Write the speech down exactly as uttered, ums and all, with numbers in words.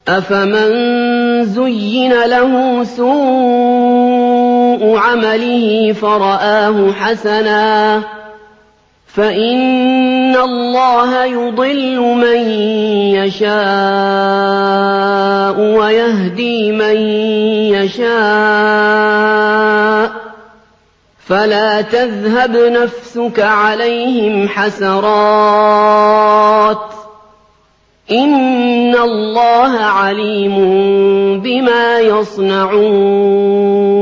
أَفَمَن زُيِّنَ لَهُ سُوءُ عَمَلِهِ فَرَآهُ حَسَنًا فَإِنَّ اللَّهَ يُضِلُّ مَن يَشَاءُ وَيَهْدِي مَن يَشَاءُ ۚ فَلَا تَذْهَبْ نَفْسُكَ عَلَيْهِمْ حَسَرَاتٍ ۚ إِنَّ اللَّهَ عَلِيمٌ بِمَا يَصْنَعُونَ